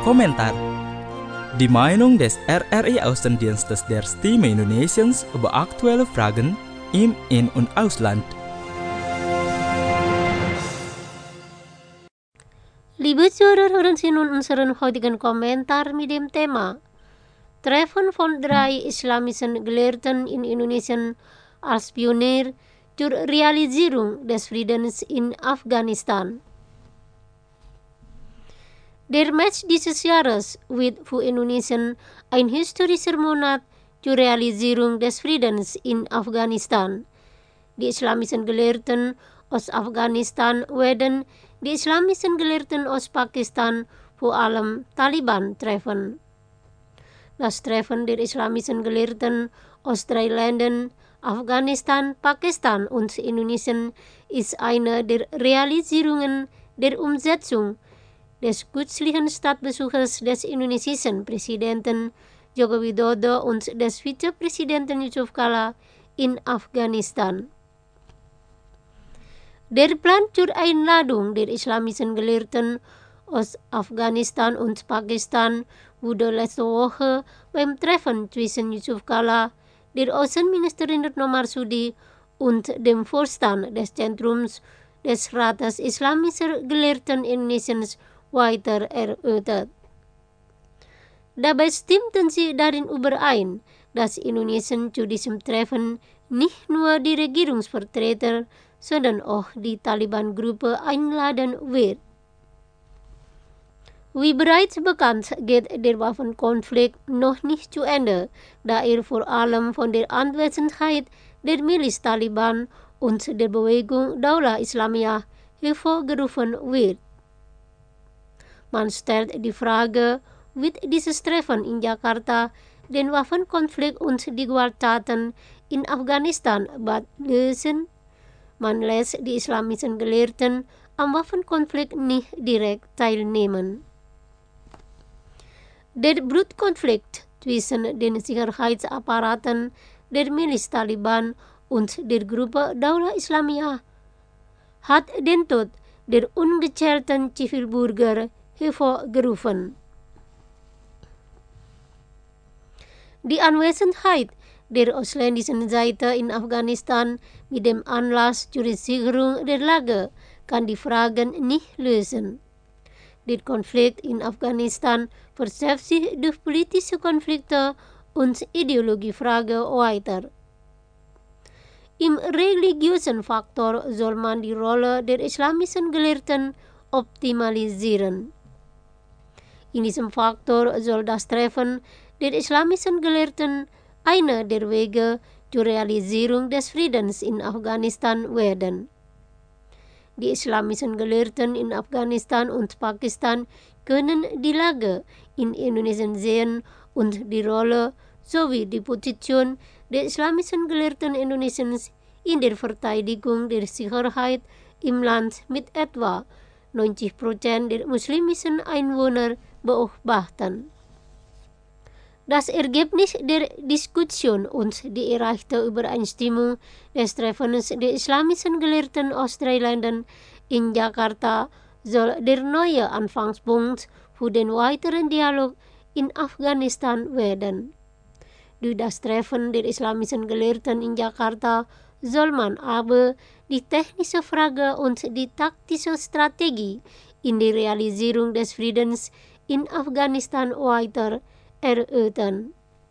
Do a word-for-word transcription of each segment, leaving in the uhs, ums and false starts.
Kommentar. Die Meinung des R R I Außendienstes der Stimme Indonesiens über aktuelle Fragen im In- und Ausland. Liebe Zuhörerinnen und unseren heutigen Kommentar mit dem Thema Treffen von drei islamischen Gelehrten in Indonesien als Pionier zur Realisierung des Friedens in Afghanistan. Der März dieses Jahres wird für Indonesien ein historischer Monat zur Realisierung des Friedens in Afghanistan. Die islamischen Gelehrten aus Afghanistan werden die islamischen Gelehrten aus Pakistan, vor allem Taliban, treffen. Das Treffen der islamischen Gelehrten aus drei Ländern, Afghanistan, Pakistan und Indonesien, ist eine der Realisierungen der Umsetzung des kürzlichen Staatsbesuches des indonesischen Präsidenten Joko Widodo und des Vizepräsidenten Yusuf Kala in Afghanistan. Der Plan zur Einladung der islamischen Gelehrten aus Afghanistan und Pakistan wurde letzte Woche beim Treffen zwischen Yusuf Kala, der Außenministerin Retno Marsudi, und dem Vorstand des Zentrums des Rates Islamischer Gelehrten Indonesiens weiter erörtert. Dabei stimmten sie darin überein, dass Indonesien zu diesem Treffen nicht nur die Regierungsvertreter, sondern auch die Taliban-Gruppe einladen wird. Wie bereits bekannt, geht der Waffenkonflikt noch nicht zu Ende, da er vor allem von der Anwesenheit der Milis Taliban und der Bewegung Daulah Islamiyah hervorgerufen wird. Man stellt die Frage, wird dieses Treffen in Jakarta den Waffenkonflikt und die Gewalttaten in Afghanistan bald lösen? Man lässt die islamischen Gelehrten am Waffenkonflikt nicht direkt teilnehmen. Der Brutkonflikt zwischen den Sicherheitsapparaten der Milis Taliban und der Gruppe Daulah Islamiyah hat den Tod der ungezählten Zivilbürger hervorgerufen. Die Anwesenheit der ausländischen Seite in Afghanistan mit dem Anlass zur Sicherung der Lage kann die Fragen nicht lösen. Der Konflikt in Afghanistan verschärft sich durch politische Konflikte und Ideologiefragen weiter. Im religiösen Faktor soll man die Rolle der islamischen Gelehrten optimalisieren. In diesem Faktor soll das Treffen der islamischen Gelehrten einer der Wege zur Realisierung des Friedens in Afghanistan werden. Die islamischen Gelehrten in Afghanistan und Pakistan können die Lage in Indonesien sehen und die Rolle sowie die Position der islamischen Gelehrten Indonesiens in der Verteidigung der Sicherheit im Land mit etwa neunzig Prozent der muslimischen Einwohner beobachten. Das Ergebnis der Diskussion und die erreichte Übereinstimmung des Treffens der islamischen Gelehrten aus drei Ländern in Jakarta soll der neue Anfangspunkt für den weiteren Dialog in Afghanistan werden. Durch das Treffen der islamischen Gelehrten in Jakarta soll man aber die technische Frage und die taktische Strategie in der Realisierung des Friedens in Afghanistan weiter erörtern.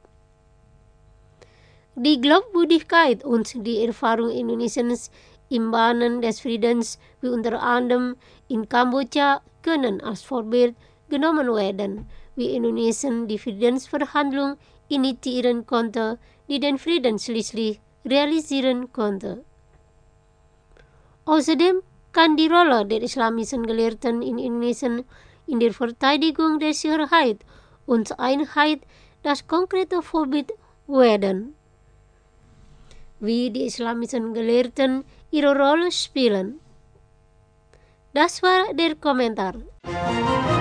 Die Glaubwürdigkeit und die Erfahrung Indonesiens im Bahnen des Friedens, wie unter anderem in Kambodscha, können als Vorbild genommen werden, wie Indonesien die Friedensverhandlung initiieren konnte, die den Frieden schließlich realisieren konnte. Außerdem kann die Rolle der islamischen Gelehrten in Indonesien in der Verteidigung der Sicherheit und Einheit das konkrete Vorbild werden, wie die islamischen Gelehrten ihre Rolle spielen. Das war der Kommentar.